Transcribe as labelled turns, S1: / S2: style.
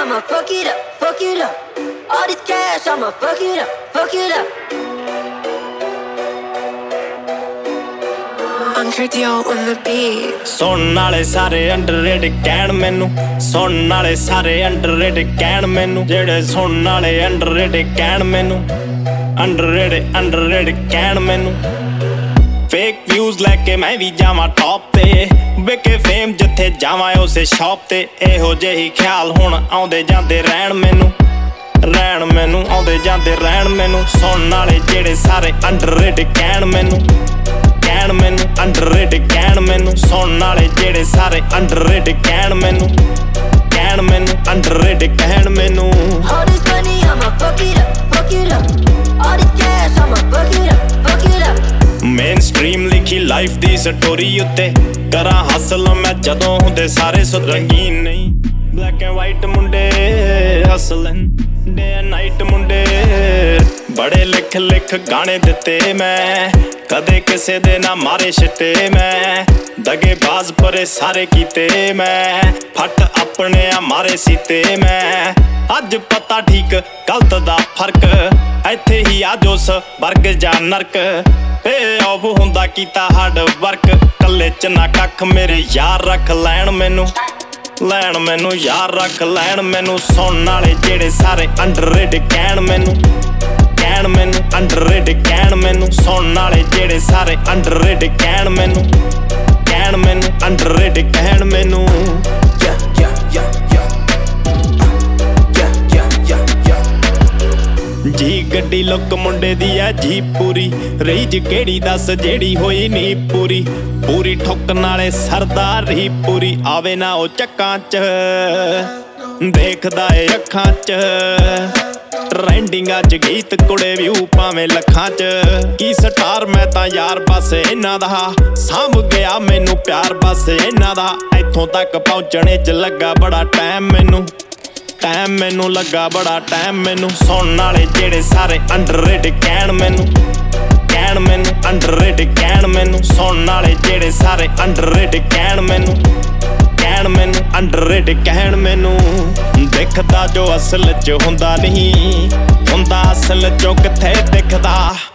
S1: I'ma fuck it up, fuck it up. All this cash, I'ma fuck it up, fuck it up.
S2: Ankardio on the beat.
S3: ਸੁਣਨ ਵਾਲੇ ਸਾਰੇ underrated ਕਹਿਣ ਮੈਨੂੰ, ਸੁਣਨ ਵਾਲੇ ਸਾਰੇ ਅੰਡਰਰੇਟਡ ਕਹਿਣ ਮੈਨੂੰ, ਜਿਹੜੇ ਸੁਣਨ ਵਾਲੇ ਅੰਡਰਰੇਟਡ ਕਹਿਣ ਮੈਨੂੰ, ਅੰਡਰਰੇਟਡ ਕਹਿਣ ਮੈਨੂੰ। ਫੇਕ ਵਿਊਜ਼ ਲੈ ਕੇ ਮੈਂ ਵੀ ਜਾਵਾਂ ਟੌਪ ਤੇ, ਵਿਕੇ ਫੇਮ ਜਿੱਥੇ ਜਾਵਾਂ ਉਸੇ ਸ਼ੌਪ ਤੇ। ਇਹੋ ਜਿਹੀ ਖਿਆਲ ਹੁਣ ਆਉਂਦੇ ਜਾਂਦੇ ਰਹਿਣ ਮੈਨੂੰ, ਆਉਂਦੇ ਜਾਂਦੇ ਰਹਿਣ ਮੈਨੂੰ। ਸੁਣਨ ਵਾਲੇ ਜਿਹੜੇ ਸਾਰੇ ਅੰਡਰਰੇਟਡ ਕਹਿਣ ਮੈਨੂੰ, ਅੰਡਰਰੇਟਡ ਕਹਿਣ ਮੈਨੂੰ। ਸੁਣਨ ਵਾਲੇ ਜਿਹੜੇ ਸਾਰੇ ਅੰਡਰਰੇਟਡ ਕਹਿਣ ਮੈਨੂੰ, ਅੰਡਰਰੇਟਡ ਕਹਿਣ ਮੈਨੂੰ।
S1: All this money, I'ma fuck it up, fuck it up. All this cash, I'ma fuck it up, fuck it up.
S3: Mainstream ਲਿਖੀ ਲਾਈਫ ਦੀ ਸਟੋਰੀ ਉੱਤੇ, ਕਰਾਂ ਹਾਸਲ ਮੈਂ ਜਦੋਂ ਹੁੰਦੇ ਸਾਰੇ ਸੋ ਰੰਗੀਨ ਨਹੀਂ। ਬਲੈਕ ਐਂਡ ਵਾਈਟ ਮੁੰਡੇ ਹਸਲਨ, ਡੇ ਐਂਡ ਨਾਈਟ ਮੁੰਡੇ। ਬੜੇ ਲਿਖ ਗਾਣੇ ਦਿੱਤੇ ਮੈਂ, ਕਦੇ ਕਿਸੇ ਦੇ ਨਾ ਮਾਰੇ ਛਿੱਟੇ ਮੈਂ। ਦਗੇਬਾਜ਼ ਪਰੇ ਸਾਰੇ ਕੀਤੇ ਮੈਂ, ਫੱਟ ਆਪਣੇ ਆ ਮਾਰੇ ਸੀਤੇ ਮੈਂ। ਅੱਜ ਪਤਾ ਠੀਕ ਗਲਤ ਦਾ ਫਰਕ, ਇੱਥੇ ਹੀ ਆ ਜੋਸ ਵਰਗ ਜਾਂ ਨਰਕ। ਪੇ ਆਫ ਹੁੰਦਾ ਕੀਤਾ ਹਾਰਡ ਵਰਕ, ਕੱਲੇ ਚ ਨਾ ਕੱਖ ਮੇਰੇ ਯਾਰ ਰੱਖ ਲੈਣ ਮੈਨੂੰ, ਯਾਰ ਰੱਖ ਲੈਣ ਮੈਨੂੰ। ਸੁਣਨ ਵਾਲੇ ਜਿਹੜੇ ਸਾਰੇ ਅੰਡਰਰੇਟਡ ਕਹਿਣ ਮੈਨੂੰ, ਅੰਡਰਰੇਟਡ ਕਹਿਣ ਮੈਨੂੰ। ਸੁਣਨ ਵਾਲੇ ਜਿਹੜੇ ਸਾਰੇ ਅੰਡਰਰੇਟਡ ਕਹਿਣ ਮੈਨੂੰ, ਅੰਡਰਰੇਟਡ ਕਹਿਣ ਮੈਨੂੰ। ਜੀ ਗੱਡੀ ਲੁੱਕ ਮੁੰਡੇ ਦੀ ਆ ਜੀ ਪੂਰੀ, ਰੀਝ ਕਿਹੜੀ ਦੱਸ ਜਿਹੜੀ ਹੋਈ ਨੀ ਪੂਰੀ। ਪੂਰੀ ਠੁੱਕਣ ਵਾਲੇ ਸਰਦਾਰੀ ਪੂਰੀ, ਆਵੇ ਨਾ ਉਹ ਚੱਕਾਂ ਚ, ਦੇਖਦਾ ਏ ਅੱਖਾਂ ਚ। ਟ੍ਰੈਂਡਿੰਗ ਅੱਜ ਗੀਤ ਕੁੜੇ ਵਿਊ ਭਾਵੇਂ ਲੱਖਾਂ ਚ। ਕੀ ਸਟਾਰ ਮੈਂ ਤਾਂ ਯਾਰ ਬਸ ਇਹਨਾਂ ਦਾ, ਸਾਂਭ ਗਿਆ ਮੈਨੂੰ ਪਿਆਰ ਬਸ ਇਹਨਾਂ ਦਾ। ਇੱਥੋਂ ਤੱਕ ਪਹੁੰਚਣੇ ਚ ਲੱਗਾ ਬੜਾ ਟਾਈਮ ਮੈਨੂੰ, ਲੱਗਾ ਬੜਾ ਟਾਈਮ ਮੈਨੂੰ। ਸੁਣਨ ਵਾਲੇ ਜਿਹੜੇ ਸਾਰੇ ਅੰਡਰਰੇਟਡ ਕਹਿਣ ਮੈਨੂੰ, ਅੰਡਰਰੇਟਡ ਕਹਿਣ ਮੈਨੂੰ। ਸੁਣਨ ਵਾਲੇ ਜਿਹੜੇ ਸਾਰੇ ਅੰਡਰਰੇਟਡ ਕਹਿਣ ਮੈਨੂੰ, ਅੰਡਰਰੇਟਡ ਕਹਿਣ ਮੈਨੂੰ। ਦਿਖਦਾ ਜੋ ਅਸਲ ਚ ਹੁੰਦਾ ਨਹੀਂ, ਹੁੰਦਾ ਅਸਲ ਚੋਂ ਕਿੱਥੇ ਦਿਖਦਾ।